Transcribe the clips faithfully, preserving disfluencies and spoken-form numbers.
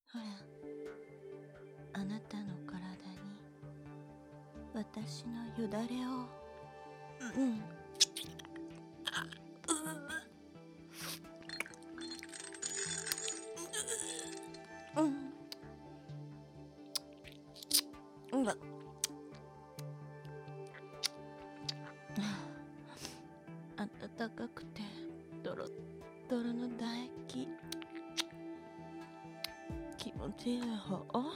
ほら、あなたの体に私のよだれを、うん、うん、うん、わ、暖かくてドロッドロの唾液、気持ちいい方。も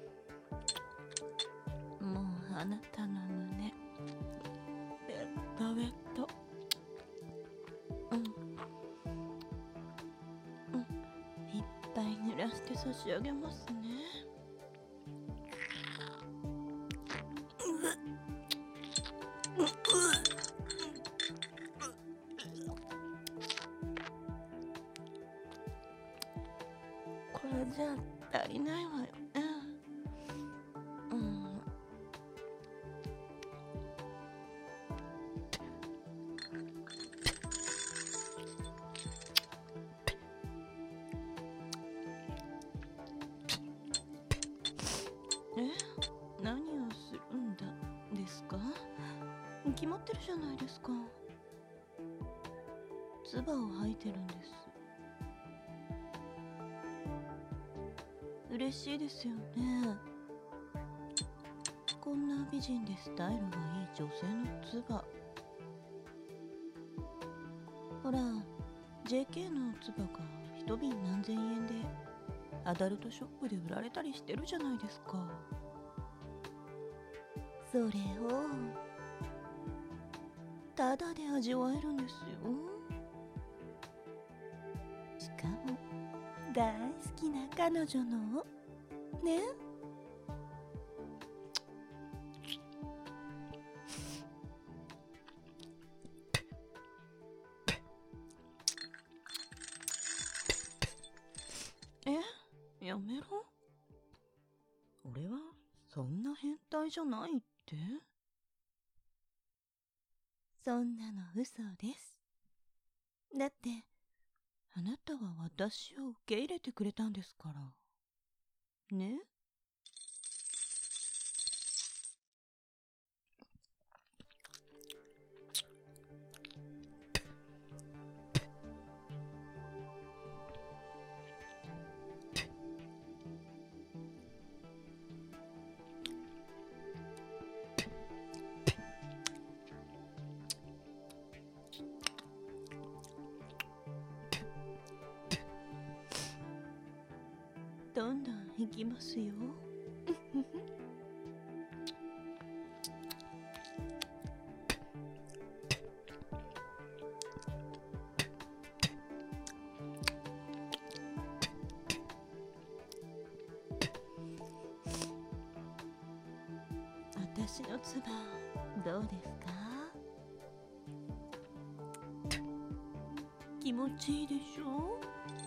うあなたの胸ベッドベッド、うん、うん、いっぱい濡らして差し上げますね。これじゃ足りないわよね。うん。え、何をするんだですか？決まってるじゃないですか。唾を吐いてるんです。嬉しいですよね。こんな美人でスタイルがいい女性の唾。ほら、ジェーケー の唾が一瓶何千円でアダルトショップで売られたりしてるじゃないですか。それをタダで味わえるんですよ。しかも大好きな彼女のね。え、やめろ。俺はそんな変態じゃないって。そんなの嘘です。だってあなたは私を受け入れてくれたんですからね。どんどん行きますよ。私の唾どうですか？気持ちいいでしょ？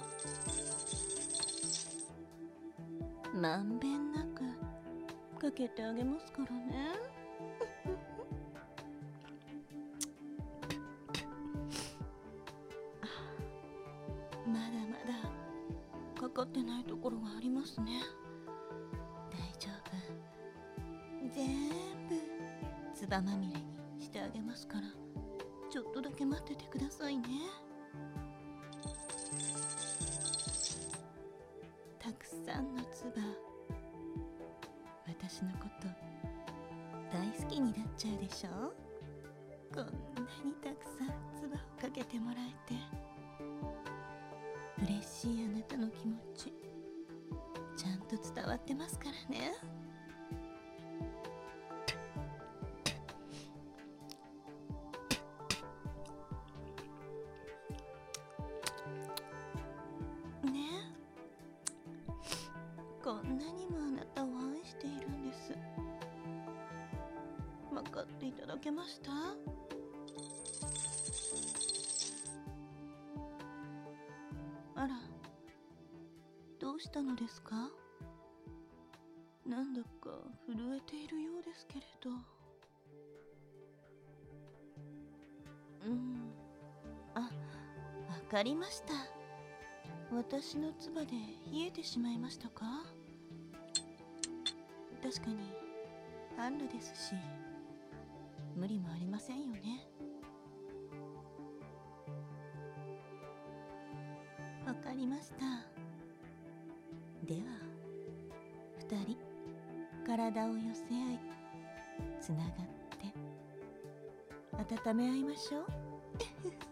まんべんなくかけてあげますからね。まだまだかかってないところがありますね。大丈夫、全部唾まみれにしてあげますから、ちょっとだけ待っててくださいね。たくさんの唾、私のこと大好きになっちゃうでしょ。こんなにたくさん唾をかけてもらえて嬉しい。あなたの気持ちちゃんと伝わってますからね。ね、こんなにもあなたを愛しているんです。分かっていただけました？あら、どうしたのですか？なんだか震えているようですけれど。うん、あ、わかりました。 私の唾で冷えてしまいましたか？確かに販路ですし、無理もありませんよね。わかりました。では二人体を寄せ合い、つながって温め合いましょう。